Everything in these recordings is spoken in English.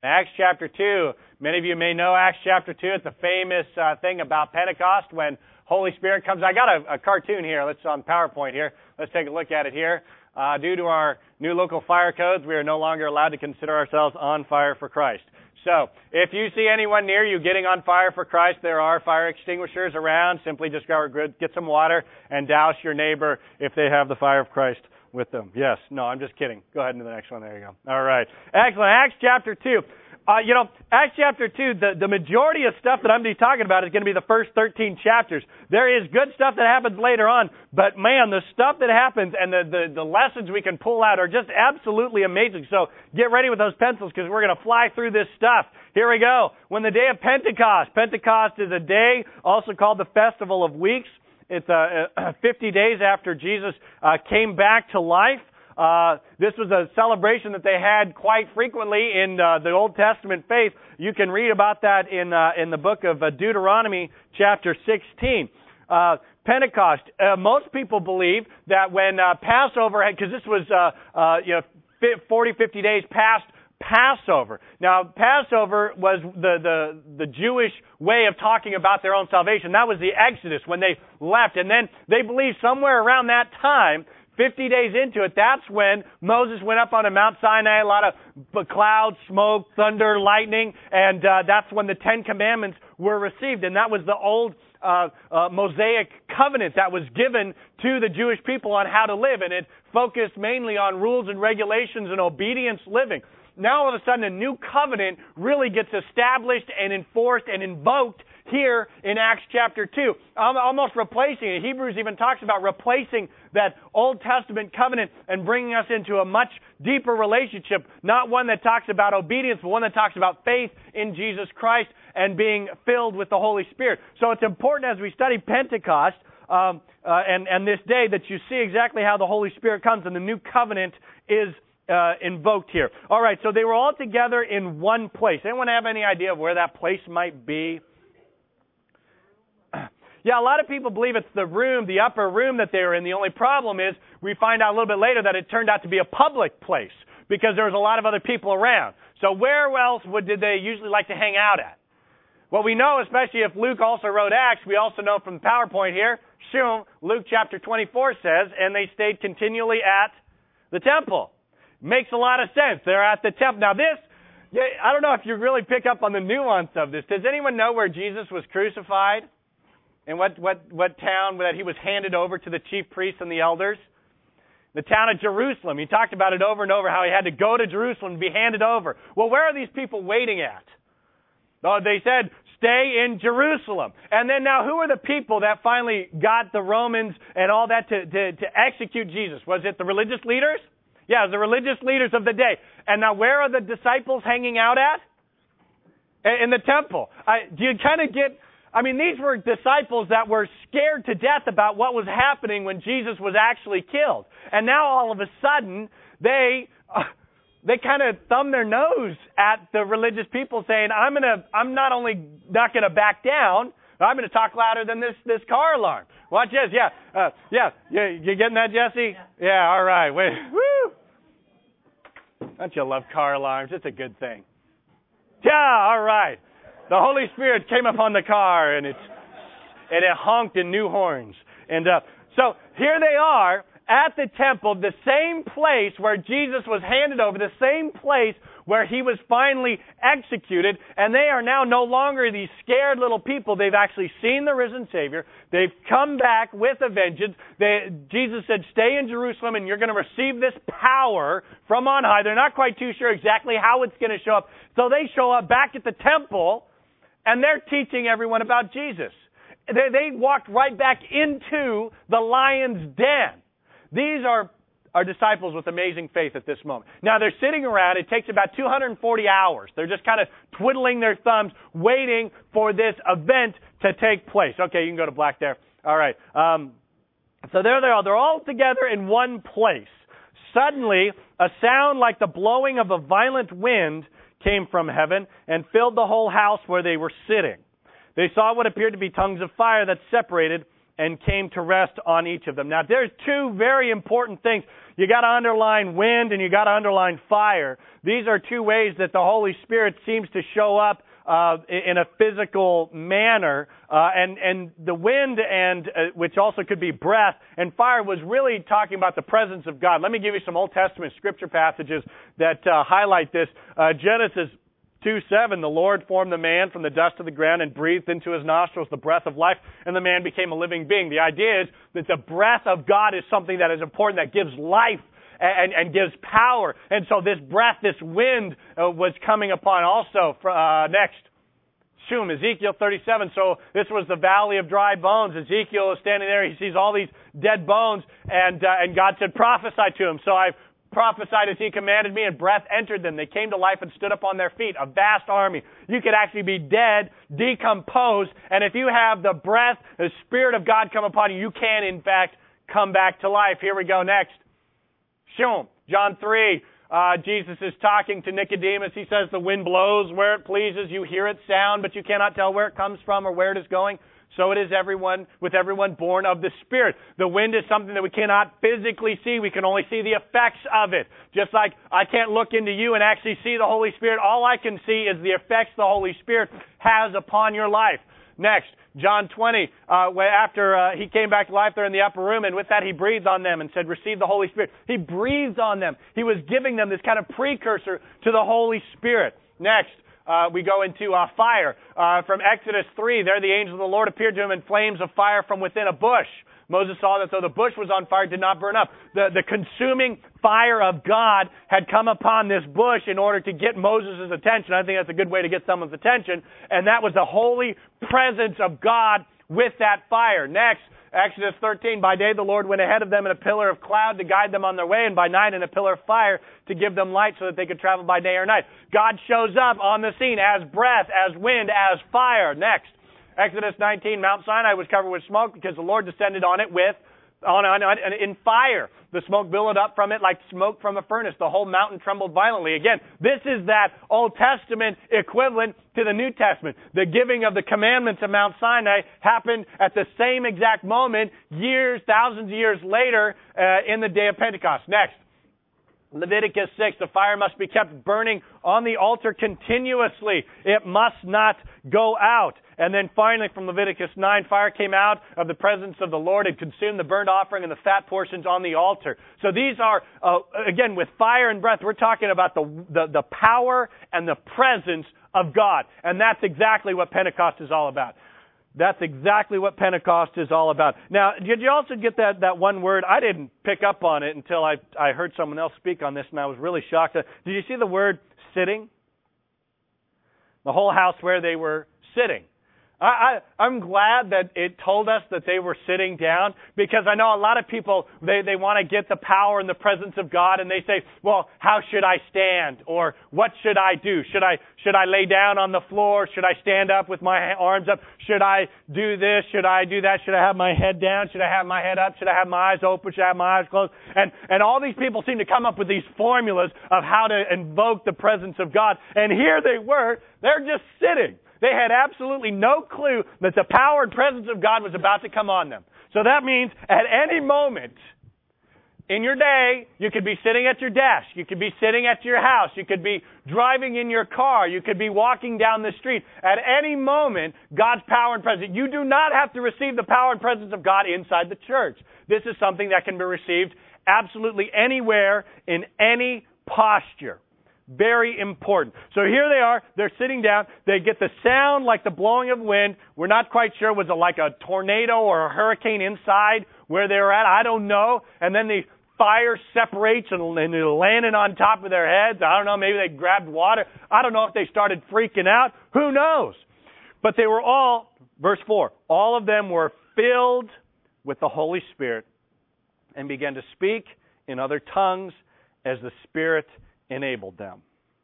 Acts chapter 2. Many of you may know Acts chapter 2. It's a famous thing about Pentecost when Holy Spirit comes. I got a cartoon here. Let's on PowerPoint here. Let's take a look at it here. Due to our new local fire codes, we are no longer allowed to consider ourselves on fire for Christ. So, if you see anyone near you getting on fire for Christ, there are fire extinguishers around. Simply just go get some water and douse your neighbor if they have the fire of Christ with them. Yes. No, I'm just kidding. Go ahead to the next one. There you go. All right. Excellent. Acts chapter 2. Acts chapter 2, the majority of stuff that I'm going to be talking about is going to be the first 13 chapters. There is good stuff that happens later on, but man, the stuff that happens and the lessons we can pull out are just absolutely amazing. So get ready with those pencils because we're going to fly through this stuff. Here we go. When the day of Pentecost. Pentecost is a day also called the Festival of Weeks. It's 50 days after Jesus came back to life. This was a celebration that they had quite frequently in the Old Testament faith. You can read about that in the book of Deuteronomy chapter 16. Pentecost. Most people believe that when Passover had, because this was 50 days past Passover. Now, Passover was the Jewish way of talking about their own salvation. That was the Exodus when they left. And then they believe somewhere around that time, 50 days into it, that's when Moses went up on a Mount Sinai, a lot of clouds, smoke, thunder, lightning, and that's when the Ten Commandments were received. And that was the old Mosaic covenant that was given to the Jewish people on how to live. And it focused mainly on rules and regulations and obedience living. Now all of a sudden a new covenant really gets established and enforced and invoked here in Acts chapter 2. Almost replacing it. Hebrews even talks about replacing that Old Testament covenant and bringing us into a much deeper relationship. Not one that talks about obedience, but one that talks about faith in Jesus Christ and being filled with the Holy Spirit. So it's important as we study Pentecost and this day that you see exactly how the Holy Spirit comes and the new covenant is invoked here. All right, so they were all together in one place. Anyone have any idea of where that place might be? Yeah, a lot of people believe it's the room, the upper room that they were in. The only problem is we find out a little bit later that it turned out to be a public place because there was a lot of other people around. So where else did they usually like to hang out at? Well, we know, especially if Luke also wrote Acts, we also know from the PowerPoint here, Luke chapter 24 says, and they stayed continually at the temple. Makes a lot of sense. They're at the temple. Now I don't know if you really pick up on the nuance of this. Does anyone know where Jesus was crucified? And what town that he was handed over to the chief priests and the elders? The town of Jerusalem. He talked about it over and over, how he had to go to Jerusalem and be handed over. Well, where are these people waiting at? Oh, they said, stay in Jerusalem. And then now, who are the people that finally got the Romans and all that to execute Jesus? Was it the religious leaders? Yeah, it was the religious leaders of the day. And now, where are the disciples hanging out at? In the temple. Do you kind of get... these were disciples that were scared to death about what was happening when Jesus was actually killed. And now all of a sudden, they kind of thumb their nose at the religious people saying, I'm not only not going to back down, but I'm going to talk louder than this car alarm. Watch this. Yeah. You getting that, Jesse? Yeah, all right. Wait. Woo! Don't you love car alarms? It's a good thing. Yeah, all right. The Holy Spirit came upon the car, and it honked in new horns. And so here they are at the temple, the same place where Jesus was handed over, the same place where he was finally executed, and they are now no longer these scared little people. They've actually seen the risen Savior. They've come back with a vengeance. Jesus said, stay in Jerusalem, and you're going to receive this power from on high. They're not quite too sure exactly how it's going to show up. So they show up back at the temple, and they're teaching everyone about Jesus. They walked right back into the lion's den. These are disciples with amazing faith at this moment. Now, they're sitting around. It takes about 240 hours. They're just kind of twiddling their thumbs, waiting for this event to take place. Okay, you can go to black there. All right. So there they are. They're all together in one place. Suddenly, a sound like the blowing of a violent wind came from heaven and filled the whole house where they were sitting. They saw what appeared to be tongues of fire that separated and came to rest on each of them. Now, there's two very important things. You got to underline wind and you got to underline fire. These are two ways that the Holy Spirit seems to show up in a physical manner, and the wind and which also could be breath, and fire was really talking about the presence of God. Let me give you some Old Testament scripture passages that highlight this. Genesis 2:7, the Lord formed the man from the dust of the ground and breathed into his nostrils the breath of life, and the man became a living being. The idea is that the breath of God is something that is important, that gives life and gives power. And so this breath, this wind was coming upon also. Next, Ezekiel 37. So this was the valley of dry bones. Ezekiel is standing there. He sees all these dead bones, and God said, prophesy to him. So I prophesied as he commanded me, and breath entered them. They came to life and stood up on their feet, a vast army. You could actually be dead, decomposed, and if you have the breath, the Spirit of God come upon you, you can, in fact, come back to life. Here we go next. John 3, Jesus is talking to Nicodemus. He says, the wind blows where it pleases. You hear its sound, but you cannot tell where it comes from or where it is going. So it is with everyone born of the Spirit. The wind is something that we cannot physically see. We can only see the effects of it. Just like I can't look into you and actually see the Holy Spirit. All I can see is the effects the Holy Spirit has upon your life. Next, John 20, after he came back to life, they're in the upper room, and with that he breathed on them and said, receive the Holy Spirit. He breathed on them. He was giving them this kind of precursor to the Holy Spirit. Next, we go into fire. From Exodus 3, there the angel of the Lord appeared to him in flames of fire from within a bush. Moses saw that though the bush was on fire, it did not burn up. The consuming fire of God had come upon this bush in order to get Moses' attention. I think that's a good way to get someone's attention. And that was the holy presence of God with that fire. Next, Exodus 13, by day the Lord went ahead of them in a pillar of cloud to guide them on their way, and by night in a pillar of fire to give them light so that they could travel by day or night. God shows up on the scene as breath, as wind, as fire. Next, Exodus 19, Mount Sinai was covered with smoke because the Lord descended on it in fire. The smoke billowed up from it like smoke from a furnace. The whole mountain trembled violently. Again, this is that Old Testament equivalent to the New Testament. The giving of the commandments of Mount Sinai happened at the same exact moment, thousands of years later, in the day of Pentecost. Next, Leviticus 6, the fire must be kept burning on the altar continuously. It must not go out. And then finally from Leviticus 9, fire came out of the presence of the Lord and consumed the burnt offering and the fat portions on the altar. So these are, again, with fire and breath, we're talking about the power and the presence of God. And that's exactly what Pentecost is all about. That's exactly what Pentecost is all about. Now, did you also get that one word? I didn't pick up on it until I heard someone else speak on this, and I was really shocked. Did you see the word sitting? The whole house where they were sitting. I'm glad that it told us that they were sitting down, because I know a lot of people, they want to get the power and the presence of God, and they say, well, how should I stand? Or what should I do? Should I lay down on the floor? Should I stand up with my arms up? Should I do this? Should I do that? Should I have my head down? Should I have my head up? Should I have my eyes open? Should I have my eyes closed? And all these people seem to come up with these formulas of how to invoke the presence of God. And here they were, they're just sitting. They had absolutely no clue that the power and presence of God was about to come on them. So that means at any moment in your day, you could be sitting at your desk. You could be sitting at your house. You could be driving in your car. You could be walking down the street. At any moment, God's power and presence. You do not have to receive the power and presence of God inside the church. This is something that can be received absolutely anywhere in any posture. Very important. So here they are. They're sitting down. They get the sound like the blowing of wind. We're not quite sure. Was it like a tornado or a hurricane inside where they were at? I don't know. And then the fire separates and it landed on top of their heads. I don't know. Maybe they grabbed water. I don't know if they started freaking out. Who knows? But they were all, verse 4, all of them were filled with the Holy Spirit and began to speak in other tongues as the Spirit enabled them.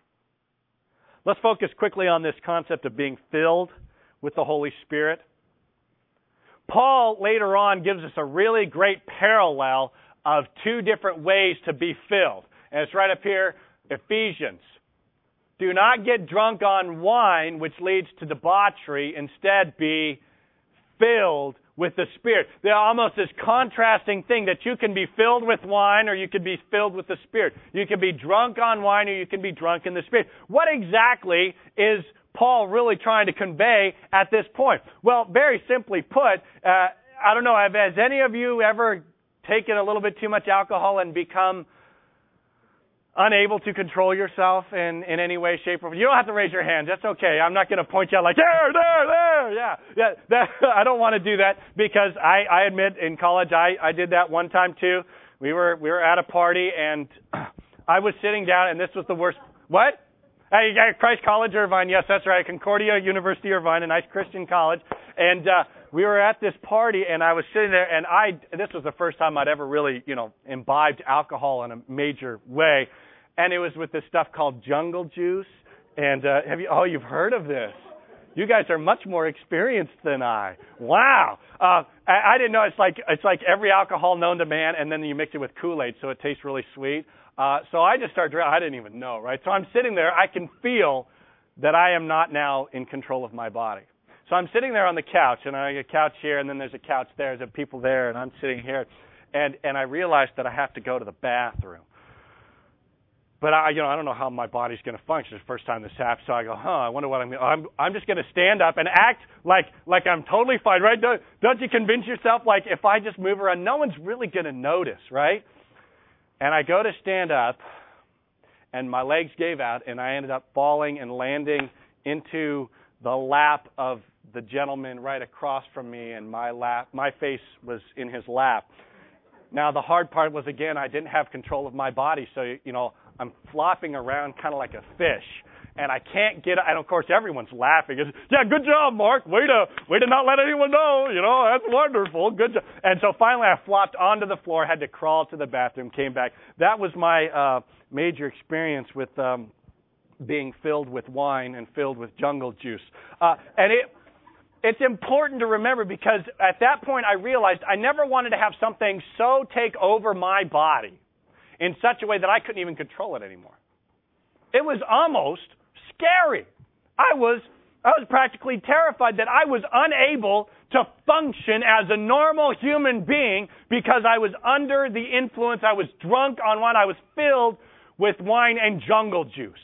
Let's focus quickly on this concept of being filled with the Holy Spirit. Paul later on gives us a really great parallel of two different ways to be filled. And it's right up here, Ephesians. Do not get drunk on wine, which leads to debauchery. Instead, be filled with the Spirit. They're almost this contrasting thing that you can be filled with wine or you can be filled with the Spirit. You can be drunk on wine or you can be drunk in the Spirit. What exactly is Paul really trying to convey at this point? Well, very simply put, I don't know, has any of you ever taken a little bit too much alcohol and become unable to control yourself in any way, shape, or form? You don't have to raise your hand. That's okay. I'm not going to point you out like, there. Yeah. I don't want to do that because I admit in college I did that one time too. We were at a party and I was sitting down and this was the worst. What? Hey, Christ College, Irvine. Yes, that's right. Concordia University, Irvine, a nice Christian college. And we were at this party, and I was sitting there, and this was the first time I'd ever really, imbibed alcohol in a major way. And it was with this stuff called Jungle Juice. And you've heard of this? You guys are much more experienced than I. Wow. I didn't know. It's like every alcohol known to man, and then you mix it with Kool-Aid, so it tastes really sweet. So I just started drinking. I didn't even know, right? So I'm sitting there. I can feel that I am not now in control of my body. So I'm sitting there on the couch, and I have a couch here, and then there's a couch there. There's people there, and I'm sitting here. And I realized that I have to go to the bathroom. But I don't know how my body's going to function. It's the first time this happened, so I go, I wonder what I'm just going to stand up and act like I'm totally fine, right? Don't you convince yourself like if I just move around, no one's really going to notice, right? And I go to stand up, and my legs gave out, and I ended up falling and landing into the lap of the gentleman right across from me, and my face was in his lap. Now, the hard part was, again, I didn't have control of my body, so, I'm flopping around kind of like a fish, and I can't get, and of course, everyone's laughing. It's, yeah, good job, Mark. Way to not let anyone know. That's wonderful. Good job. And so finally, I flopped onto the floor, had to crawl to the bathroom, came back. That was my major experience with being filled with wine and filled with Jungle Juice. And it's important to remember because at that point, I realized I never wanted to have something so take over my body in such a way that I couldn't even control it anymore. It was almost scary. I was practically terrified that I was unable to function as a normal human being because I was under the influence. I was drunk on wine. I was filled with wine and Jungle Juice.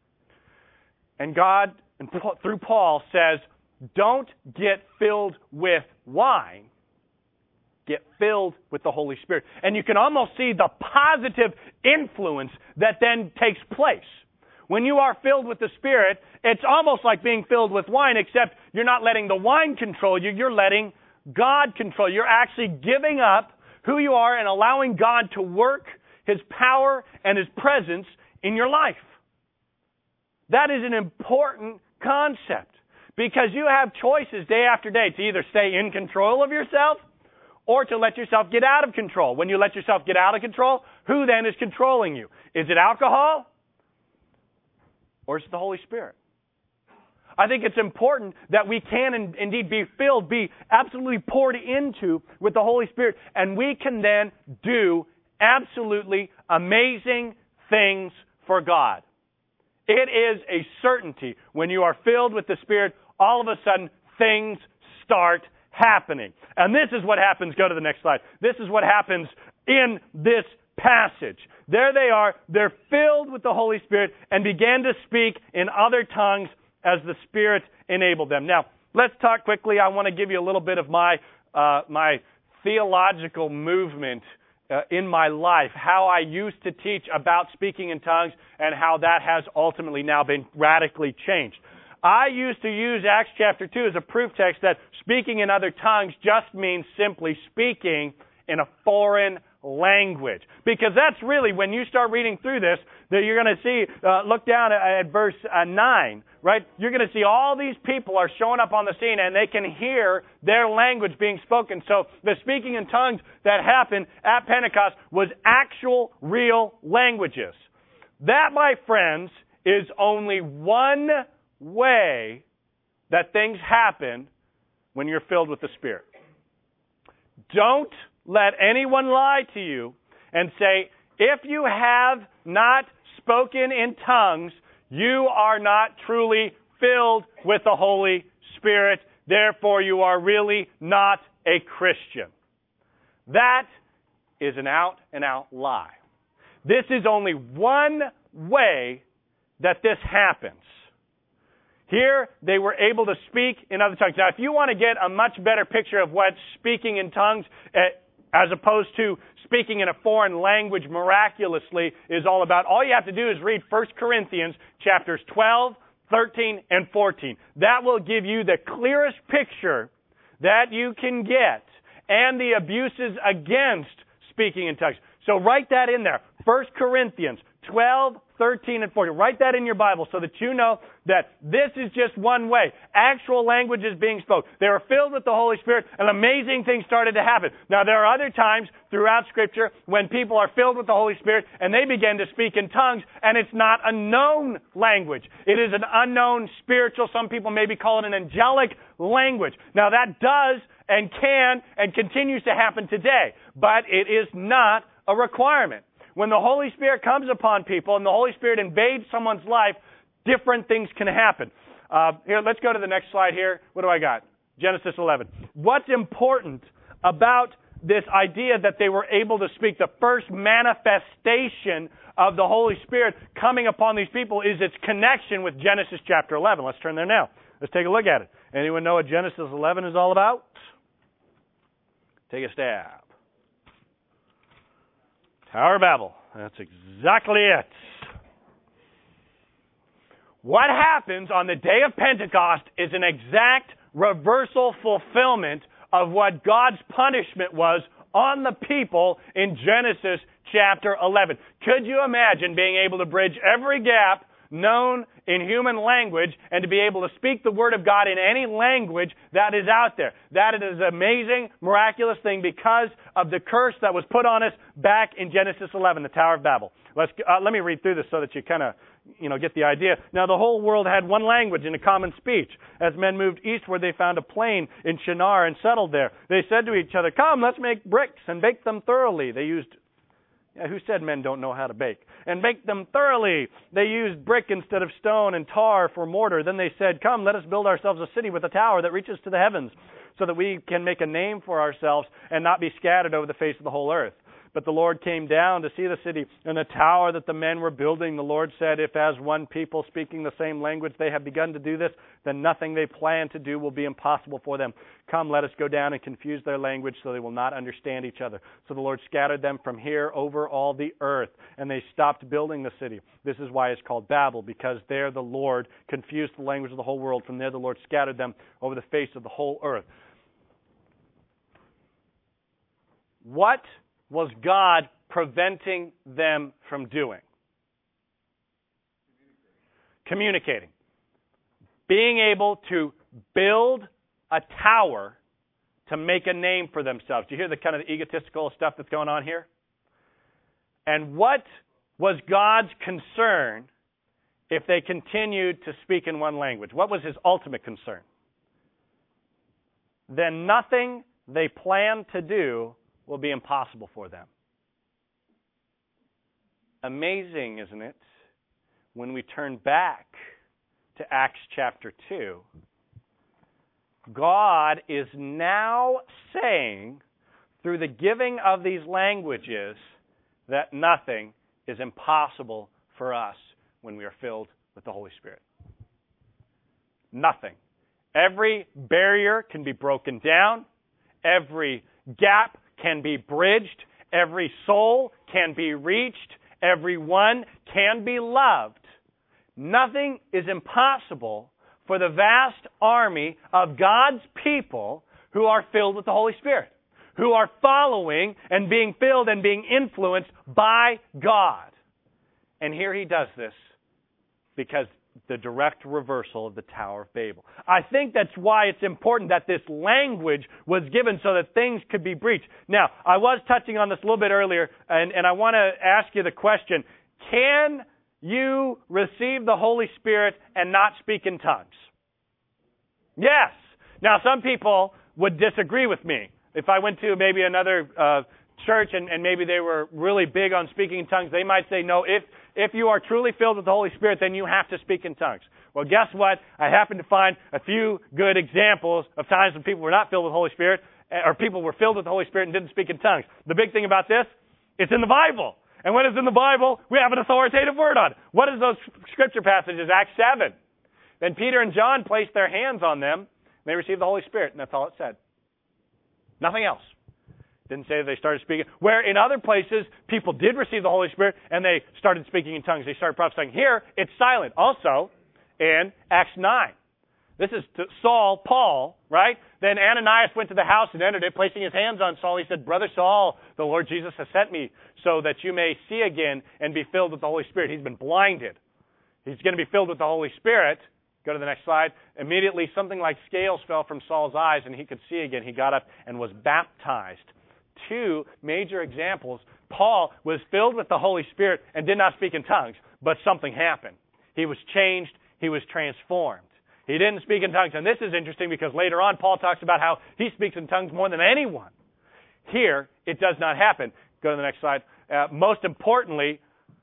And God, through Paul, says, don't get filled with wine. Get filled with the Holy Spirit. And you can almost see the positive influence that then takes place. When you are filled with the Spirit, it's almost like being filled with wine, except you're not letting the wine control you. You're letting God control you. You're actually giving up who you are and allowing God to work His power and His presence in your life. That is an important concept because you have choices day after day to either stay in control of yourself or to let yourself get out of control. When you let yourself get out of control, who then is controlling you? Is it alcohol? Or is it the Holy Spirit? I think it's important that we can indeed be filled, be absolutely poured into with the Holy Spirit, and we can then do absolutely amazing things for God. It is a certainty. When you are filled with the Spirit, all of a sudden things start happening. And this is what happens. Go to the next slide. This is what happens in this passage. There they are. They're filled with the Holy Spirit and began to speak in other tongues as the Spirit enabled them. Now, let's talk quickly. I want to give you a little bit of my theological movement in my life, how I used to teach about speaking in tongues and how that has ultimately now been radically changed. I used to use Acts chapter 2 as a proof text that speaking in other tongues just means simply speaking in a foreign language. Because that's really, when you start reading through this, that you're going to see, look down at verse 9, right? You're going to see all these people are showing up on the scene and they can hear their language being spoken. So the speaking in tongues that happened at Pentecost was actual, real languages. That, my friends, is only one way that things happen when you're filled with the Spirit. Don't let anyone lie to you and say, if you have not spoken in tongues, you are not truly filled with the Holy Spirit. Therefore, you are really not a Christian. That is an out-and-out lie. This is only one way that this happens. Here, they were able to speak in other tongues. Now, if you want to get a much better picture of what speaking in tongues, as opposed to speaking in a foreign language miraculously, is all about, all you have to do is read 1 Corinthians chapters 12, 13, and 14. That will give you the clearest picture that you can get and the abuses against speaking in tongues. So write that in there. 1 Corinthians 12, 13, and 14. Write that in your Bible so that you know that this is just one way. Actual language is being spoken. They were filled with the Holy Spirit, and amazing things started to happen. Now, there are other times throughout Scripture when people are filled with the Holy Spirit and they begin to speak in tongues, and it's not a known language. It is an unknown spiritual, some people maybe call it an angelic language. Now, that does and can and continues to happen today, but it is not a requirement. When the Holy Spirit comes upon people and the Holy Spirit invades someone's life, different things can happen. Here, let's go to the next slide here. What do I got? Genesis 11. What's important about this idea that they were able to speak, the first manifestation of the Holy Spirit coming upon these people, is its connection with Genesis chapter 11. Let's turn there now. Let's take a look at it. Anyone know what Genesis 11 is all about? Take a stab. Tower of Babel. That's exactly it. What happens on the day of Pentecost is an exact reversal fulfillment of what God's punishment was on the people in Genesis chapter 11. Could you imagine being able to bridge every gap known in human language and to be able to speak the Word of God in any language that is out there? That is an amazing, miraculous thing because of the curse that was put on us back in Genesis 11, the Tower of Babel. Let me read through this so that you kind of get the idea. Now, the whole world had one language and a common speech. As men moved eastward, they found a plain in Shinar and settled there. They said to each other, "Come, let's make bricks and bake them thoroughly." They used who said men don't know how to bake? And bake them thoroughly. They used brick instead of stone and tar for mortar. Then they said, "Come, let us build ourselves a city with a tower that reaches to the heavens, so that we can make a name for ourselves and not be scattered over the face of the whole earth." But the Lord came down to see the city and the tower that the men were building. The Lord said, "If as one people speaking the same language they have begun to do this, then nothing they plan to do will be impossible for them. Come, let us go down and confuse their language so they will not understand each other." So the Lord scattered them from here over all the earth, and they stopped building the city. This is why it's called Babel, because there the Lord confused the language of the whole world. From there the Lord scattered them over the face of the whole earth. What was God preventing them from doing? Communicating. Being able to build a tower to make a name for themselves. Do you hear the kind of egotistical stuff that's going on here? And what was God's concern if they continued to speak in one language? What was His ultimate concern? Then nothing they planned to do will be impossible for them. Amazing, isn't it? When we turn back to Acts chapter 2, God is now saying, through the giving of these languages, that nothing is impossible for us when we are filled with the Holy Spirit. Nothing. Every barrier can be broken down. Every gap can be bridged. Every soul can be reached. Everyone can be loved. Nothing is impossible for the vast army of God's people who are filled with the Holy Spirit, who are following and being filled and being influenced by God. And here He does this because the direct reversal of the Tower of Babel. I think that's why it's important that this language was given so that things could be breached. Now, I was touching on this a little bit earlier, and I want to ask you the question, can you receive the Holy Spirit and not speak in tongues? Yes. Now, some people would disagree with me. If I went to maybe another church and maybe they were really big on speaking in tongues, they might say, no, if you are truly filled with the Holy Spirit, then you have to speak in tongues. Well, guess what? I happen to find a few good examples of times when people were not filled with the Holy Spirit, or people were filled with the Holy Spirit and didn't speak in tongues. The big thing about this, it's in the Bible. And when it's in the Bible, we have an authoritative word on it. What is those scripture passages? Acts 7. Then Peter and John placed their hands on them, and they received the Holy Spirit, and that's all it said. Nothing else. Didn't say that they started speaking. Where in other places, people did receive the Holy Spirit, and they started speaking in tongues. They started prophesying. Here, it's silent. Also, in Acts 9. This is to Saul, Paul, right? Then Ananias went to the house and entered it, placing his hands on Saul. He said, Brother Saul, the Lord Jesus has sent me so that you may see again and be filled with the Holy Spirit. He's been blinded. He's going to be filled with the Holy Spirit. Go to the next slide. Immediately, something like scales fell from Saul's eyes, and he could see again. He got up and was baptized. Two major examples. Paul was filled with the Holy Spirit and did not speak in tongues, but something happened. He was changed. He was transformed. He didn't speak in tongues. And this is interesting because later on, Paul talks about how he speaks in tongues more than anyone. Here, it does not happen. Go to the next slide. Most importantly,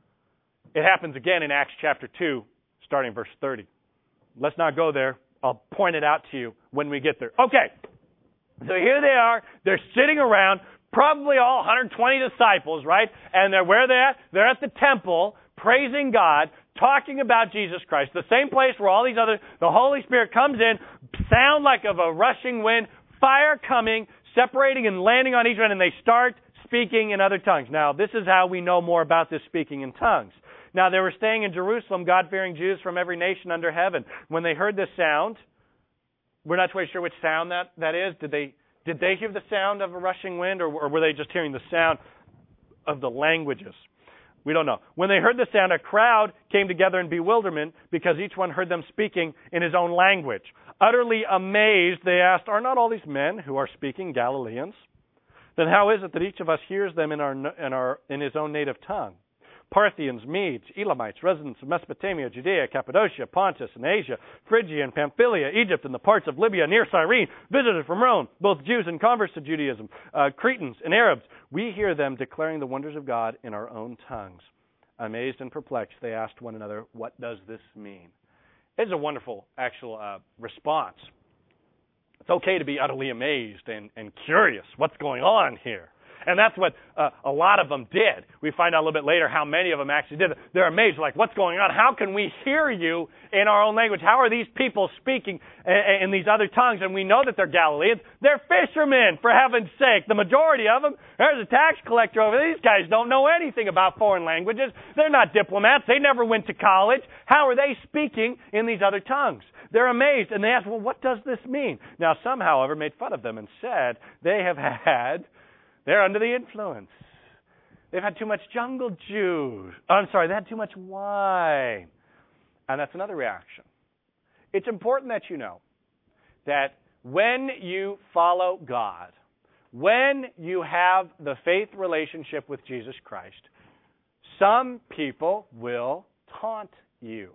it happens again in Acts chapter 2, starting verse 30. Let's not go there. I'll point it out to you when we get there. Okay. So here they are. They're sitting around, probably all 120 disciples, right? And they're where they're at? They're at the temple, praising God, talking about Jesus Christ. The same place where all these the Holy Spirit comes in, sound like of a rushing wind, fire coming, separating and landing on each one, and they start speaking in other tongues. Now, this is how we know more about this speaking in tongues. Now, they were staying in Jerusalem, God-fearing Jews from every nation under heaven. When they heard this sound, we're not quite sure which sound that is. Did they hear the sound of a rushing wind, or were they just hearing the sound of the languages? We don't know. When they heard the sound, a crowd came together in bewilderment because each one heard them speaking in his own language. Utterly amazed, they asked, Are not all these men who are speaking Galileans? Then how is it that each of us hears them in his own native tongue? Parthians, Medes, Elamites, residents of Mesopotamia, Judea, Cappadocia, Pontus, and Asia, Phrygia and Pamphylia, Egypt, and the parts of Libya near Cyrene, visitors from Rome, both Jews and converts to Judaism, Cretans and Arabs. We hear them declaring the wonders of God in our own tongues. Amazed and perplexed, they asked one another, What does this mean? It's a wonderful actual response. It's okay to be utterly amazed and curious. What's going on here? And that's what a lot of them did. We find out a little bit later how many of them actually did it. They're amazed, like, what's going on? How can we hear you in our own language? How are these people speaking in these other tongues? And we know that they're Galileans. They're fishermen, for heaven's sake. The majority of them. There's a tax collector over there. These guys don't know anything about foreign languages. They're not diplomats. They never went to college. How are they speaking in these other tongues? They're amazed, and they ask, well, what does this mean? Now, some, however, made fun of them and said they're under the influence. They've had too much jungle juice. They had too much wine. And that's another reaction. It's important that you know that when you follow God, when you have the faith relationship with Jesus Christ, some people will taunt you.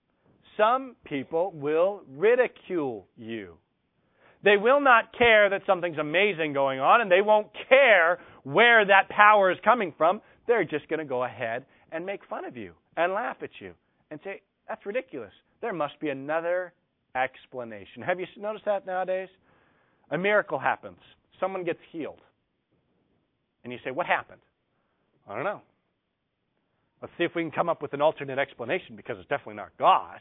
Some people will ridicule you. They will not care that something's amazing going on, and they won't care where that power is coming from. They're just going to go ahead and make fun of you and laugh at you and say, that's ridiculous. There must be another explanation. Have you noticed that nowadays? A miracle happens. Someone gets healed. And you say, what happened? I don't know. Let's see if we can come up with an alternate explanation, because it's definitely not God.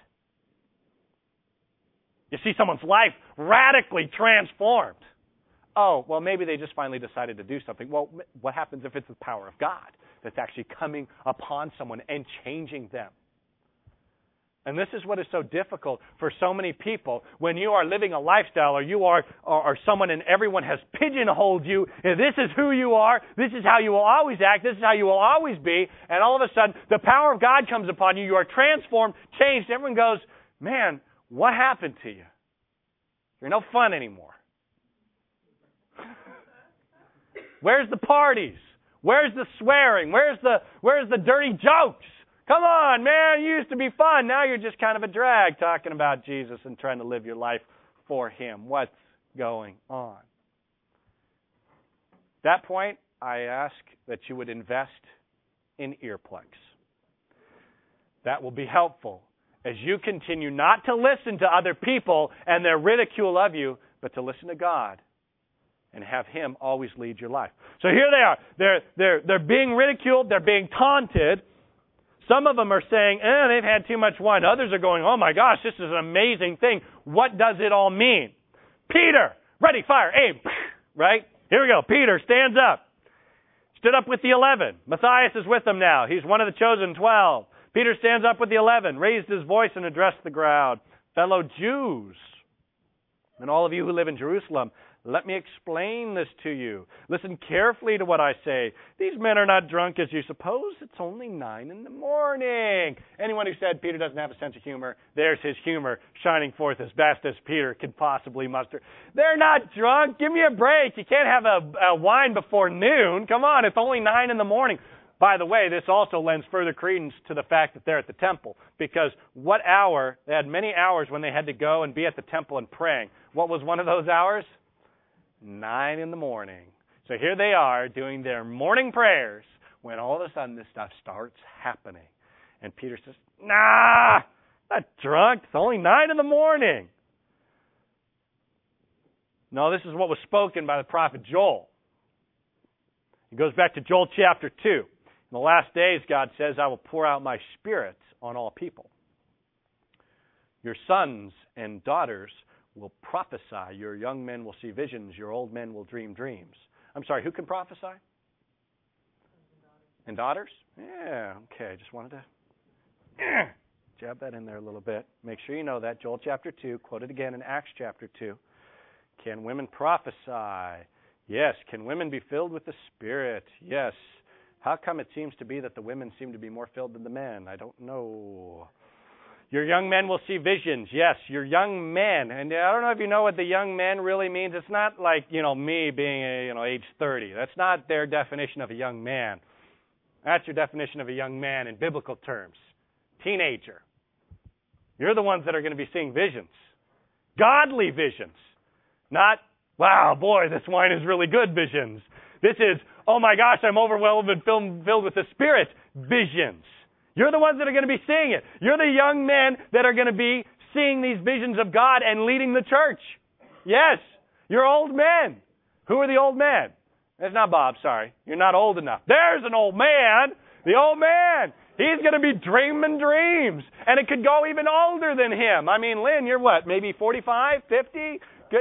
You see someone's life radically transformed. Oh, well, maybe they just finally decided to do something. Well, what happens if it's the power of God that's actually coming upon someone and changing them? And this is what is so difficult for so many people when you are living a lifestyle, or you are someone and everyone has pigeonholed you. And this is who you are. This is how you will always act. This is how you will always be. And all of a sudden, the power of God comes upon you. You are transformed, changed. Everyone goes, man, what happened to you? You're no fun anymore. Where's the parties? Where's the swearing? Where's the dirty jokes? Come on, man, you used to be fun. Now you're just kind of a drag talking about Jesus and trying to live your life for Him. What's going on? At that point, I ask that you would invest in earplugs. That will be helpful as you continue not to listen to other people and their ridicule of you, but to listen to God and have Him always lead your life. So here they are. They're being ridiculed. They're being taunted. Some of them are saying, they've had too much wine. Others are going, oh my gosh, this is an amazing thing. What does it all mean? Peter, ready, fire, aim. Right? Here we go. Peter stands up. Stood up with the 11. Matthias is with them now. He's one of the chosen 12. Peter stands up with the 11, raised his voice and addressed the crowd. Fellow Jews, and all of you who live in Jerusalem, let me explain this to you. Listen carefully to what I say. These men are not drunk as you suppose. It's only 9 a.m. Anyone who said Peter doesn't have a sense of humor, there's his humor shining forth as best as Peter could possibly muster. They're not drunk. Give me a break. You can't have a wine before noon. Come on, it's only 9 a.m. By the way, this also lends further credence to the fact that they're at the temple. Because what hour? They had many hours when they had to go and be at the temple and praying. What was one of those hours? 9 a.m. So here they are doing their morning prayers when all of a sudden this stuff starts happening. And Peter says, nah, not drunk. It's only 9 a.m. No, this is what was spoken by the prophet Joel. It goes back to Joel chapter 2. In the last days, God says, I will pour out my Spirit on all people. Your sons and daughters will prophesy. Your young men will see visions. Your old men will dream dreams. I'm sorry, who can prophesy? And daughters? Yeah, okay. Just wanted to jab that in there a little bit. Make sure you know that. Joel chapter 2, quoted again in Acts chapter 2. Can women prophesy? Yes. Can women be filled with the Spirit? Yes. How come it seems to be that the women seem to be more filled than the men? I don't know. Your young men will see visions. Yes, your young men. And I don't know if you know what the young men really means. It's not like, me being age 30. That's not their definition of a young man. That's your definition of a young man in biblical terms. Teenager. You're the ones that are going to be seeing visions. Godly visions. Not, wow, boy, this wine is really good visions. This is, oh my gosh, I'm overwhelmed and filled with the Spirit visions. You're the ones that are going to be seeing it. You're the young men that are going to be seeing these visions of God and leading the church. Yes, you're old men. Who are the old men? It's not Bob, sorry. You're not old enough. There's an old man. The old man. He's going to be dreaming dreams. And it could go even older than him. I mean, Lynn, you're what, maybe 45, 50? Good.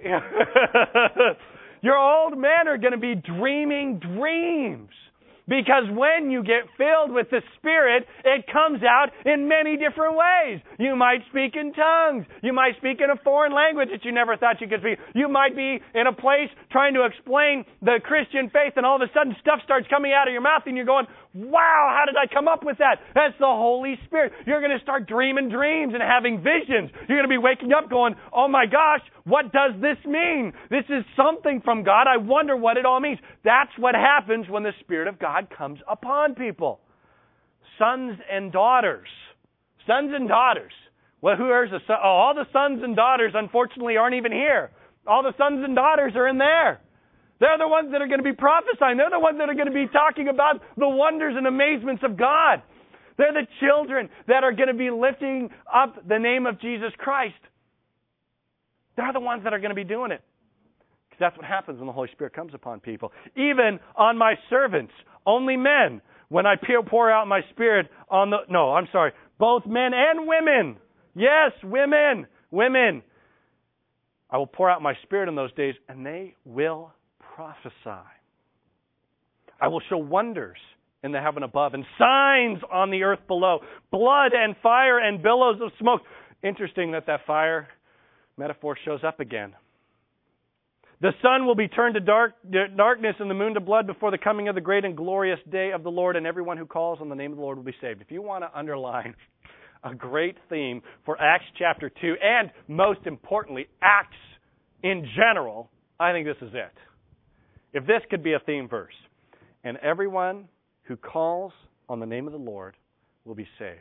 Your old men are going to be dreaming dreams. Because when you get filled with the Spirit, it comes out in many different ways. You might speak in tongues. You might speak in a foreign language that you never thought you could speak. You might be in a place trying to explain the Christian faith, and all of a sudden stuff starts coming out of your mouth, and you're going, wow, how did I come up with that? That's the Holy Spirit. You're going to start dreaming dreams and having visions. You're going to be waking up going, oh my gosh, what does this mean? This is something from God. I wonder what it all means. That's what happens when the Spirit of God comes upon people. Sons and daughters. Sons and daughters. Well, who is the son? Oh, all the sons and daughters, unfortunately, aren't even here. All the sons and daughters are in there. They're the ones that are going to be prophesying. They're the ones that are going to be talking about the wonders and amazements of God. They're the children that are going to be lifting up the name of Jesus Christ. They're the ones that are going to be doing it. Because that's what happens when the Holy Spirit comes upon people. Even on my servants, only men, when I pour out my Spirit on both men and women. Yes, women. I will pour out my Spirit in those days, and they will prophesy. I will show wonders in the heaven above and signs on the earth below, blood and fire and billows of smoke. Interesting that fire metaphor shows up again. The sun will be turned to darkness and the moon to blood before the coming of the great and glorious day of the Lord, and everyone who calls on the name of the Lord will be saved. If you want to underline a great theme for Acts chapter 2, and most importantly, Acts in general, I think this is it. If this could be a theme verse, and everyone who calls on the name of the Lord will be saved.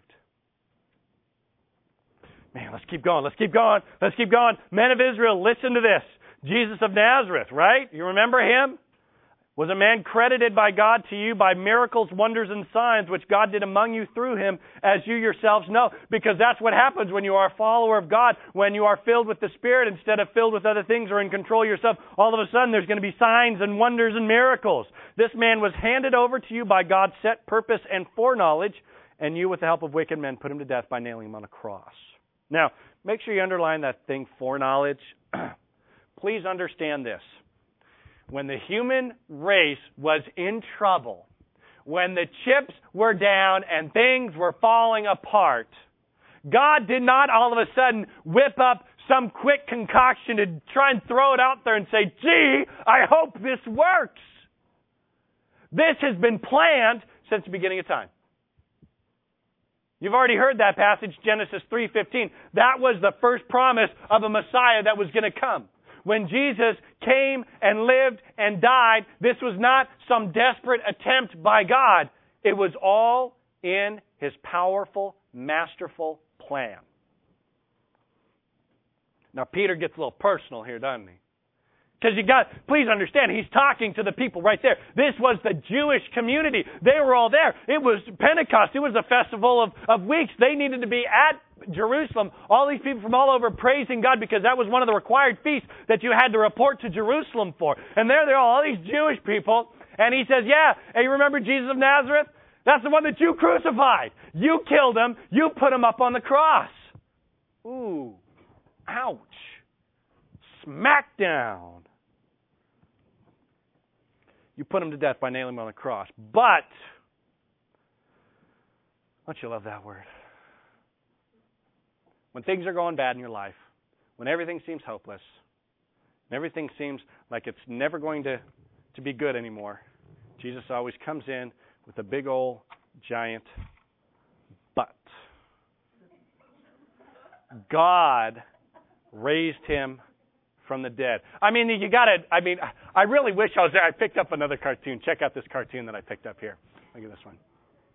Man, let's keep going. Men of Israel, listen to this. Jesus of Nazareth, right? You remember him? Was a man credited by God to you by miracles, wonders, and signs, which God did among you through him, as you yourselves know? Because that's what happens when you are a follower of God, when you are filled with the Spirit instead of filled with other things or in control of yourself. All of a sudden, there's going to be signs and wonders and miracles. This man was handed over to you by God's set purpose and foreknowledge, and you, with the help of wicked men, put him to death by nailing him on a cross. Now, make sure you underline that thing, foreknowledge. Please understand this. When the human race was in trouble, when the chips were down and things were falling apart, God did not all of a sudden whip up some quick concoction to try and throw it out there and say, gee, I hope this works. This has been planned since the beginning of time. You've already heard that passage, Genesis 3:15. That was the first promise of a Messiah that was going to come. When Jesus came and lived and died, this was not some desperate attempt by God. It was all in His powerful, masterful plan. Now, Peter gets a little personal here, doesn't he? Because please understand, he's talking to the people right there. This was the Jewish community. They were all there. It was Pentecost. It was a festival of weeks. They needed to be at Jerusalem. All these people from all over praising God because that was one of the required feasts that you had to report to Jerusalem for. And there they are, all these Jewish people. And he says, yeah, hey, you remember Jesus of Nazareth? That's the one that you crucified. You killed him. You put him up on the cross. Ooh, ouch. Smackdown. You put him to death by nailing him on the cross. But, don't you love that word? When things are going bad in your life, when everything seems hopeless, and everything seems like it's never going to be good anymore, Jesus always comes in with a big old giant but. God raised him from the dead. I really wish I was there. I picked up another cartoon. Check out this cartoon that I picked up here. Look at this one.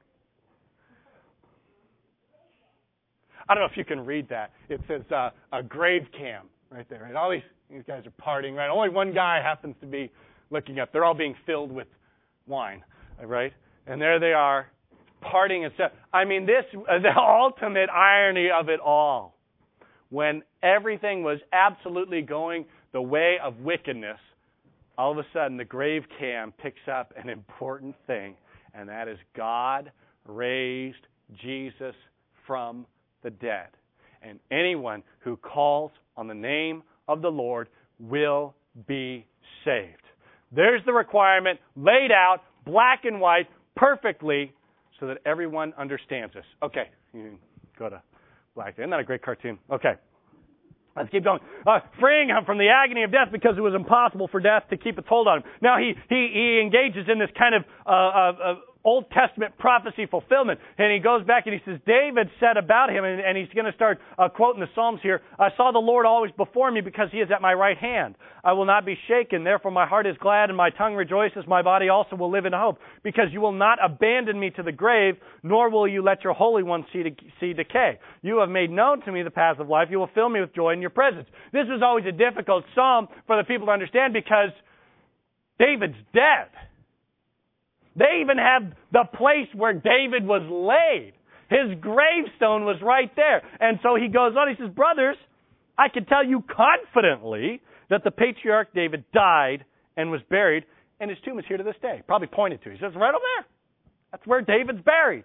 I don't know if you can read that. It says a grave cam right there. And all these guys are partying, right? Only one guy happens to be looking up. They're all being filled with wine, right? And there they are, partying and stuff. This the ultimate irony of it all. When everything was absolutely going the way of wickedness, all of a sudden the grave cam picks up an important thing, and that is God raised Jesus from the dead. And anyone who calls on the name of the Lord will be saved. There's the requirement laid out, black and white, perfectly, so that everyone understands this. Okay, you can go to black. Isn't that a great cartoon? Okay. Let's keep going. Freeing him from the agony of death because it was impossible for death to keep its hold on him. Now he engages in this kind of Old Testament prophecy fulfillment. And he goes back and he says, David said about him, and he's going to start quoting the Psalms here, I saw the Lord always before me because he is at my right hand. I will not be shaken. Therefore my heart is glad and my tongue rejoices. My body also will live in hope because you will not abandon me to the grave, nor will you let your Holy One see decay. You have made known to me the paths of life. You will fill me with joy in your presence. This was always a difficult psalm for the people to understand because David's dead. They even have the place where David was laid. His gravestone was right there. And so he goes on, he says, brothers, I can tell you confidently that the patriarch David died and was buried, and his tomb is here to this day. Probably pointed to. He says, right over there. That's where David's buried.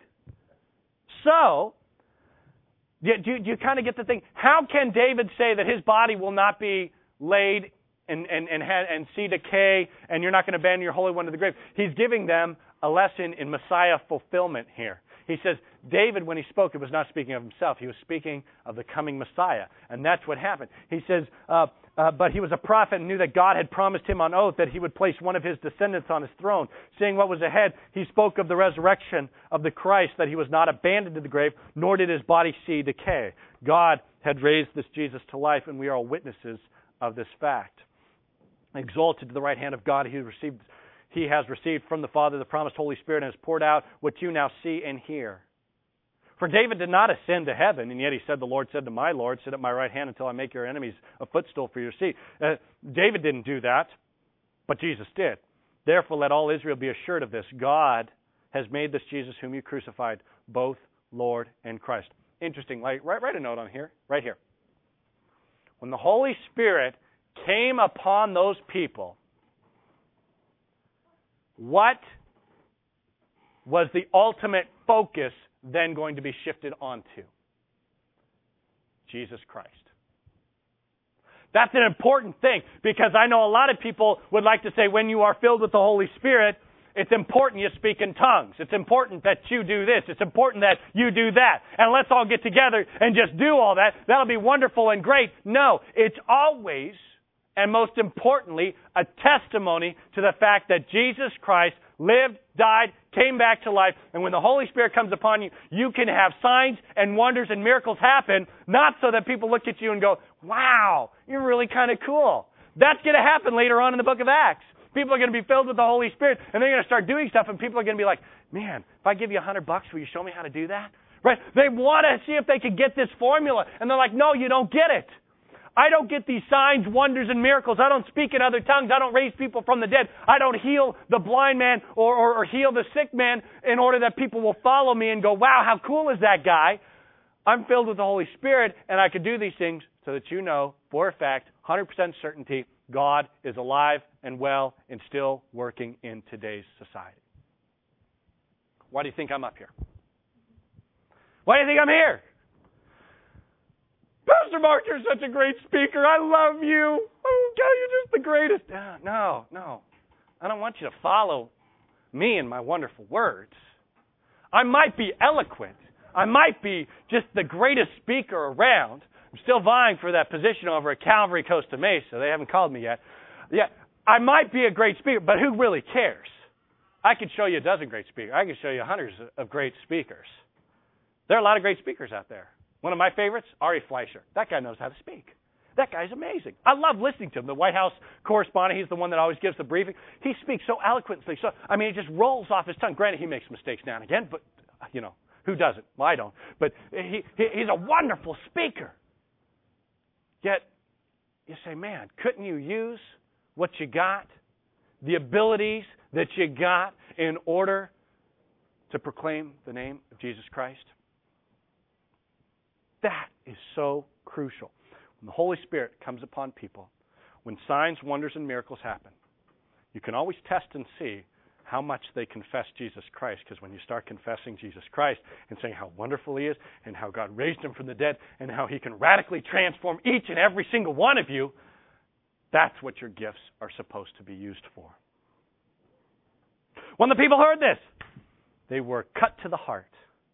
So, do you kind of get the thing? How can David say that his body will not be laid and see decay, and you're not going to abandon your Holy One to the grave? He's giving them a lesson in Messiah fulfillment here. He says, David, when he spoke, it was not speaking of himself. He was speaking of the coming Messiah. And that's what happened. He says, but he was a prophet and knew that God had promised him on oath that he would place one of his descendants on his throne. Seeing what was ahead, he spoke of the resurrection of the Christ, that he was not abandoned to the grave, nor did his body see decay. God had raised this Jesus to life, and we are all witnesses of this fact. Exalted to the right hand of God, he has received from the Father the promised Holy Spirit and has poured out what you now see and hear. For David did not ascend to heaven, and yet he said, the Lord said to my Lord, sit at my right hand until I make your enemies a footstool for your seat. David didn't do that, but Jesus did. Therefore, let all Israel be assured of this. God has made this Jesus whom you crucified both Lord and Christ. Interesting. Write a note on here. Right here. When the Holy Spirit came upon those people, what was the ultimate focus then going to be shifted onto? Jesus Christ. That's an important thing, because I know a lot of people would like to say when you are filled with the Holy Spirit, it's important you speak in tongues. It's important that you do this. It's important that you do that. And let's all get together and just do all that. That'll be wonderful and great. No, it's always, and most importantly, a testimony to the fact that Jesus Christ lived, died, came back to life, and when the Holy Spirit comes upon you, you can have signs and wonders and miracles happen, not so that people look at you and go, wow, you're really kind of cool. That's going to happen later on in the book of Acts. People are going to be filled with the Holy Spirit, and they're going to start doing stuff, and people are going to be like, man, if I give you $100, will you show me how to do that? Right? They want to see if they can get this formula, and they're like, no, you don't get it. I don't get these signs, wonders, and miracles. I don't speak in other tongues. I don't raise people from the dead. I don't heal the blind man or heal the sick man in order that people will follow me and go, wow, how cool is that guy? I'm filled with the Holy Spirit, and I can do these things so that you know, for a fact, 100% certainty, God is alive and well and still working in today's society. Why do you think I'm up here? Why do you think I'm here? Pastor Mark, you're such a great speaker. I love you. Oh, God, you're just the greatest. No. I don't want you to follow me and my wonderful words. I might be eloquent. I might be just the greatest speaker around. I'm still vying for that position over at Calvary Costa Mesa. They haven't called me yet. Yeah, I might be a great speaker, but who really cares? I could show you a dozen great speakers. I could show you hundreds of great speakers. There are a lot of great speakers out there. One of my favorites, Ari Fleischer. That guy knows how to speak. That guy's amazing. I love listening to him. The White House correspondent, he's the one that always gives the briefing. He speaks so eloquently. It just rolls off his tongue. Granted, he makes mistakes now and again, but, who doesn't? Well, I don't. But he's a wonderful speaker. Yet, you say, man, couldn't you use what you got, the abilities that you got, in order to proclaim the name of Jesus Christ? That is so crucial. When the Holy Spirit comes upon people, when signs, wonders, and miracles happen, you can always test and see how much they confess Jesus Christ, because when you start confessing Jesus Christ and saying how wonderful He is and how God raised Him from the dead and how He can radically transform each and every single one of you, that's what your gifts are supposed to be used for. When the people heard this, they were cut to the heart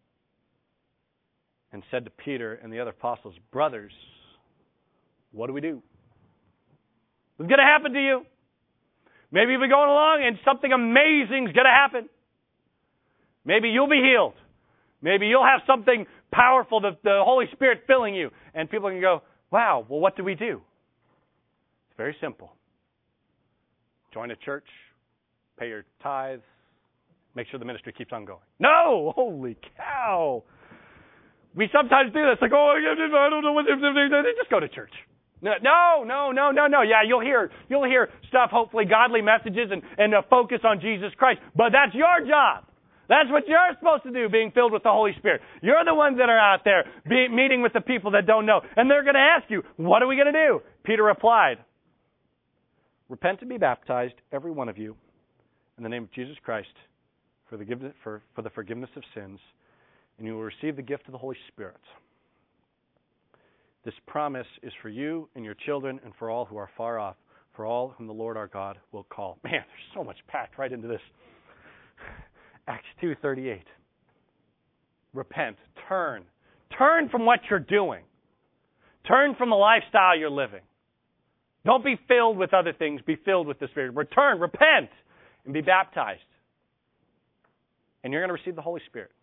and said to Peter and the other apostles, brothers, what do we do? What's going to happen to you? Maybe you'll be going along and something amazing is going to happen. Maybe you'll be healed. Maybe you'll have something powerful, the Holy Spirit filling you. And people can go, wow, well, what do we do? It's very simple. Join a church, pay your tithes, make sure the ministry keeps on going. No! Holy cow! We sometimes do this. Like, oh, I don't know what they just go to church. No. Yeah, you'll hear stuff, hopefully godly messages and a focus on Jesus Christ. But that's your job. That's what you're supposed to do, being filled with the Holy Spirit. You're the ones that are out there meeting with the people that don't know. And they're going to ask you, what are we going to do? Peter replied, repent and be baptized, every one of you, in the name of Jesus Christ, for the forgiveness of sins, and you will receive the gift of the Holy Spirit. This promise is for you and your children and for all who are far off, for all whom the Lord our God will call. Man, there's so much packed right into this. Acts 2:38. Repent. Turn. Turn from what you're doing. Turn from the lifestyle you're living. Don't be filled with other things. Be filled with the Spirit. Return. Repent. And be baptized. And you're going to receive the Holy Spirit.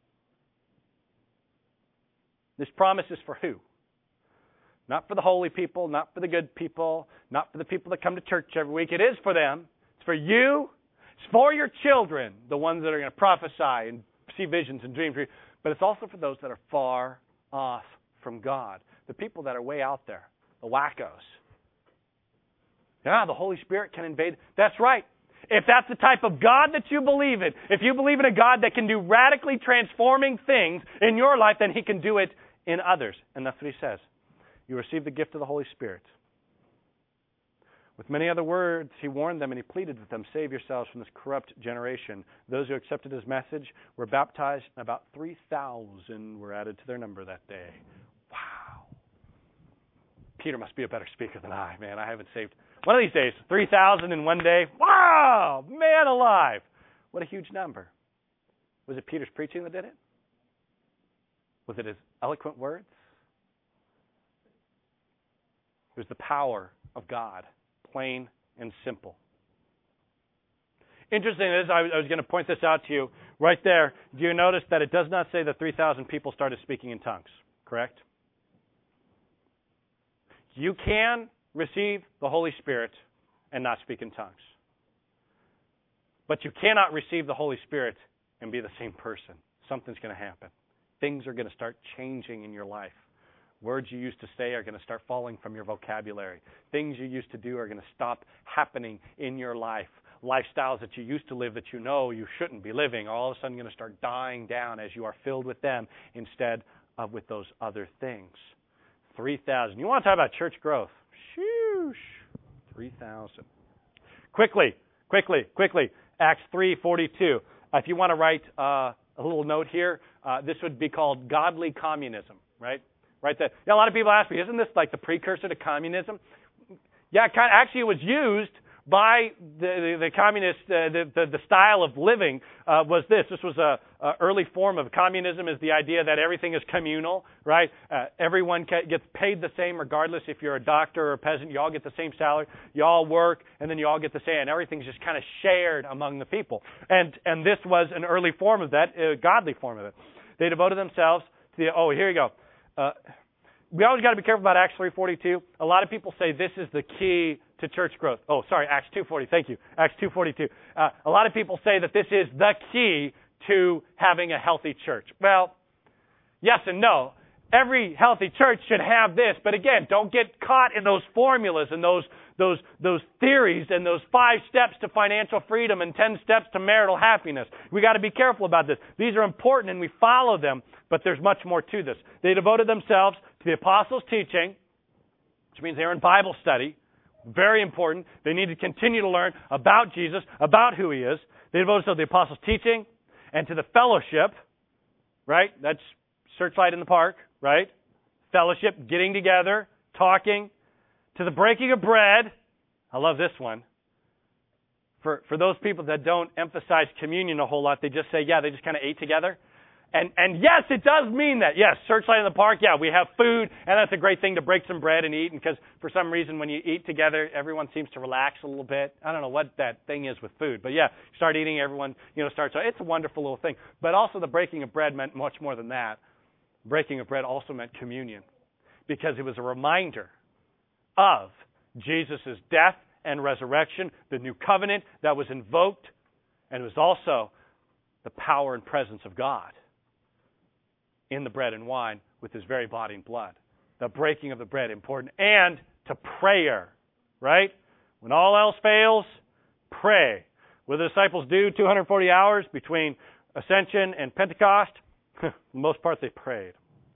This promise is for who? Not for the holy people, not for the good people, not for the people that come to church every week. It is for them. It's for you. It's for your children, the ones that are going to prophesy and see visions and dreams. But it's also for those that are far off from God, the people that are way out there, the wackos. Yeah, the Holy Spirit can invade. That's right. If that's the type of God that you believe in, if you believe in a God that can do radically transforming things in your life, then He can do it in others. And that's what He says. You receive the gift of the Holy Spirit. With many other words, He warned them and He pleaded with them, save yourselves from this corrupt generation. Those who accepted His message were baptized, and about 3,000 were added to their number that day. Wow. Peter must be a better speaker than I, man. I haven't saved. One of these days, 3,000 in one day. Wow, man alive. What a huge number. Was it Peter's preaching that did it? Was it his eloquent words? It was the power of God. Plain and simple. Interesting is, I was going to point this out to you right there. Do you notice that it does not say that 3,000 people started speaking in tongues? Correct? You can receive the Holy Spirit and not speak in tongues. But you cannot receive the Holy Spirit and be the same person. Something's going to happen. Things are going to start changing in your life. Words you used to say are going to start falling from your vocabulary. Things you used to do are going to stop happening in your life. Lifestyles that you used to live that you know you shouldn't be living are all of a sudden going to start dying down as you are filled with them instead of with those other things. 3,000. You want to talk about church growth? Shoosh. 3,000. Quickly. Acts 3:42. If you want to write a little note here, this would be called godly communism, right? Right there. Yeah, a lot of people ask me, isn't this like the precursor to communism? Yeah, actually it was used by the communist, the style of living was this. This was a early form of communism, is the idea that everything is communal, right? Everyone gets paid the same regardless if you're a doctor or a peasant. You all get the same salary. You all work, and then you all get the same. And everything's just kind of shared among the people. And this was an early form of that, a godly form of it. They devoted themselves to here you go. We always got to be careful about Acts 3:42. A lot of people say this is the key to church growth. Oh, sorry, Acts 2:40. Thank you. Acts 2:42. A lot of people say that this is the key to having a healthy church. Well, yes and no. Every healthy church should have this, but again, don't get caught in those formulas and those theories and those 5 steps to financial freedom and 10 steps to marital happiness. We got to be careful about this. These are important and we follow them, but there's much more to this. They devoted themselves to the apostles' teaching, which means they were in Bible study. Very important. They need to continue to learn about Jesus, about who He is. They devoted themselves to the apostles' teaching and to the fellowship, right? That's Searchlight in the Park, right? Fellowship, getting together, talking, to the breaking of bread. I love this one. For those people that don't emphasize communion a whole lot, they just say, yeah, they just kind of ate together. And yes, it does mean that. Yes, Searchlight in the Park, yeah, we have food, and that's a great thing to break some bread and eat, and because for some reason when you eat together, everyone seems to relax a little bit. I don't know what that thing is with food, but yeah, start eating, everyone, starts. It's a wonderful little thing. But also the breaking of bread meant much more than that. Breaking of bread also meant communion, because it was a reminder of Jesus' death and resurrection, the new covenant that was invoked, and it was also the power and presence of God in the bread and wine with His very body and blood. The breaking of the bread, important. And to prayer, right? When all else fails, pray. What did the disciples do 240 hours between Ascension and Pentecost? For the most part, they prayed.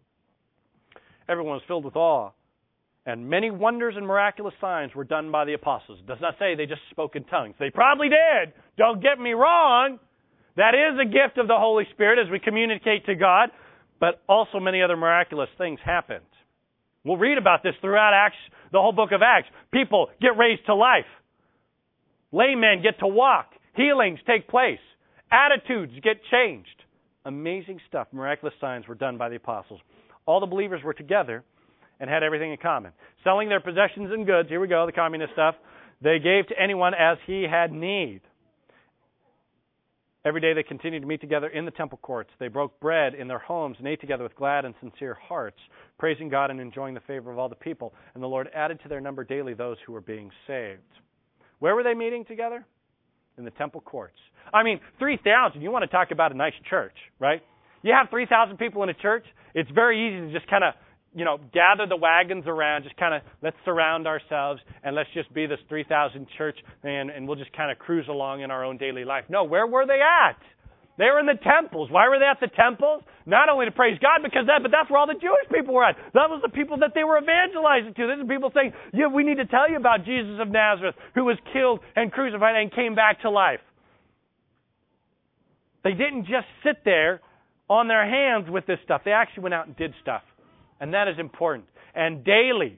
Everyone was filled with awe. And many wonders and miraculous signs were done by the apostles. It does not say they just spoke in tongues. They probably did. Don't get me wrong. That is a gift of the Holy Spirit as we communicate to God. But also many other miraculous things happened. We'll read about this throughout Acts, the whole book of Acts. People get raised to life. Lame men get to walk. Healings take place. Attitudes get changed. Amazing stuff. Miraculous signs were done by the apostles. All the believers were together and had everything in common. Selling their possessions and goods, here we go, the communist stuff, they gave to anyone as he had need. Every day they continued to meet together in the temple courts. They broke bread in their homes and ate together with glad and sincere hearts, praising God and enjoying the favor of all the people. And the Lord added to their number daily those who were being saved. Where were they meeting together? In the temple courts. 3,000, you want to talk about a nice church, right? You have 3,000 people in a church, it's very easy to just kind of gather the wagons around, just kind of let's surround ourselves and let's just be this 3,000 church and we'll just kind of cruise along in our own daily life. No, where were they at? They were in the temples. Why were they at the temples? Not only to praise God, but that's where all the Jewish people were at. That was the people that they were evangelizing to. This is people saying, yeah, we need to tell you about Jesus of Nazareth, who was killed and crucified and came back to life. They didn't just sit there on their hands with this stuff. They actually went out and did stuff. And that is important. And daily,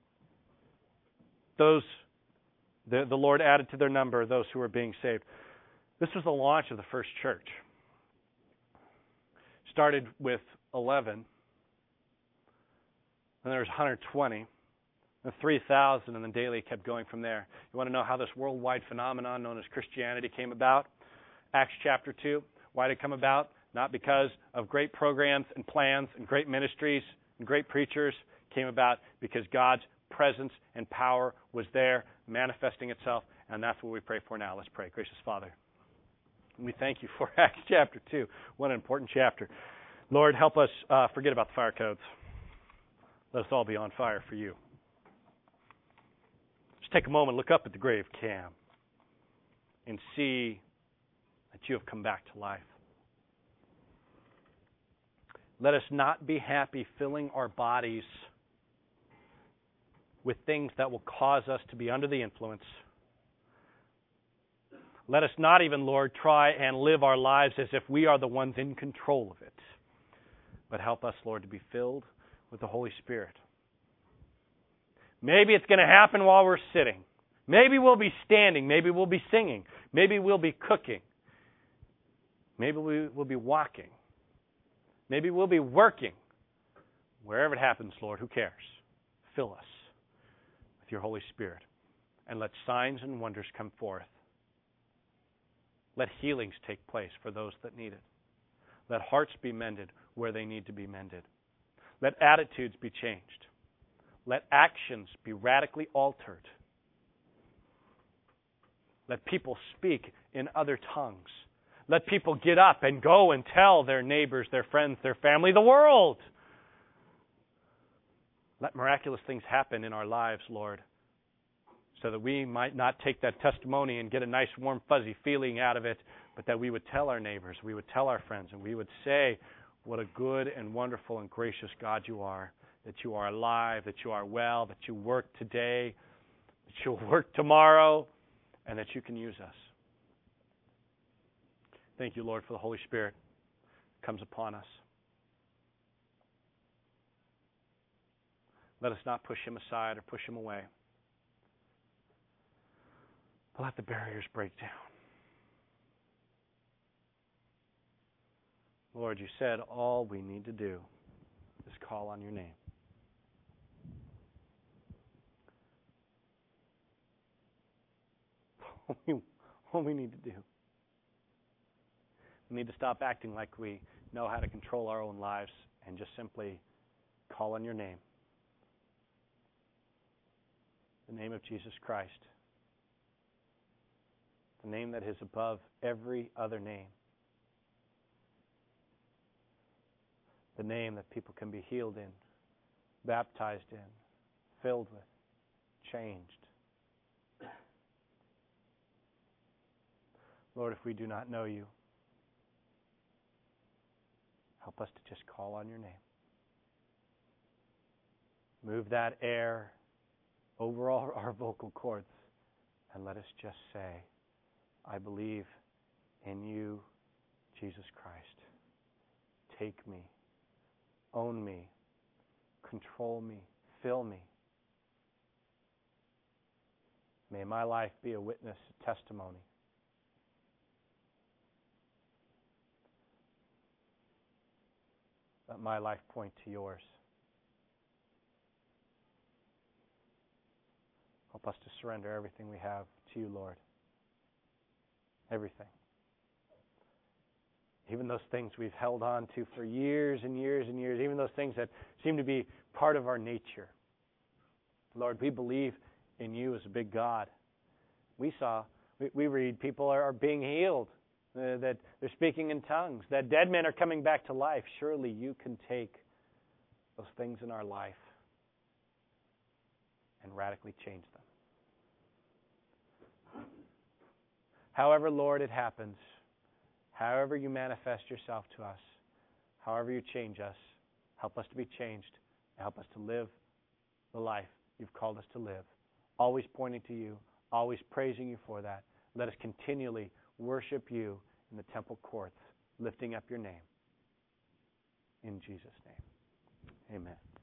the Lord added to their number those who were being saved. This was the launch of the first church. Started with 11, and there was 120, and 3,000, and then daily kept going from there. You want to know how this worldwide phenomenon known as Christianity came about? Acts chapter 2. Why did it come about? Not because of great programs and plans and great ministries and great preachers. It came about because God's presence and power was there, manifesting itself, and that's what we pray for now. Let's pray. Gracious Father, we thank you for Acts chapter 2. What an important chapter. Lord, help us forget about the fire codes. Let us all be on fire for you. Just take a moment, look up at the grave cam, and see that you have come back to life. Let us not be happy filling our bodies with things that will cause us to be under the influence. Let us not even, Lord, try and live our lives as if we are the ones in control of it. But help us, Lord, to be filled with the Holy Spirit. Maybe it's going to happen while we're sitting. Maybe we'll be standing. Maybe we'll be singing. Maybe we'll be cooking. Maybe we'll be walking. Maybe we'll be working. Wherever it happens, Lord, who cares? Fill us with your Holy Spirit and let signs and wonders come forth. Let healings take place for those that need it. Let hearts be mended where they need to be mended. Let attitudes be changed. Let actions be radically altered. Let people speak in other tongues. Let people get up and go and tell their neighbors, their friends, their family, the world. Let miraculous things happen in our lives, Lord, so that we might not take that testimony and get a nice, warm, fuzzy feeling out of it, but that we would tell our neighbors, we would tell our friends, and we would say what a good and wonderful and gracious God you are, that you are alive, that you are well, that you work today, that you'll work tomorrow, and that you can use us. Thank you, Lord, for the Holy Spirit that comes upon us. Let us not push him aside or push him away. But let the barriers break down. Lord, you said all we need to do is call on your name. All we need to do. We need to stop acting like we know how to control our own lives and just simply call on your name. The name of Jesus Christ. The name that is above every other name. The name that people can be healed in, baptized in, filled with, changed. Lord, if we do not know you, help us to just call on your name. Move that air over all our vocal cords and let us just say, I believe in you, Jesus Christ. Take me, own me, control me, fill me. May my life be a witness, a testimony. Let my life point to yours. Help us to surrender everything we have to you, Lord. Everything. Even those things we've held on to for years and years and years, even those things that seem to be part of our nature. Lord, we believe in you as a big God. We read people are being healed, that they're speaking in tongues, that dead men are coming back to life. Surely you can take those things in our life and radically change them. However, Lord, it happens, however you manifest yourself to us, however you change us, help us to be changed, and help us to live the life you've called us to live, always pointing to you, always praising you for that. Let us continually worship you in the temple courts, lifting up your name. In Jesus' name, amen.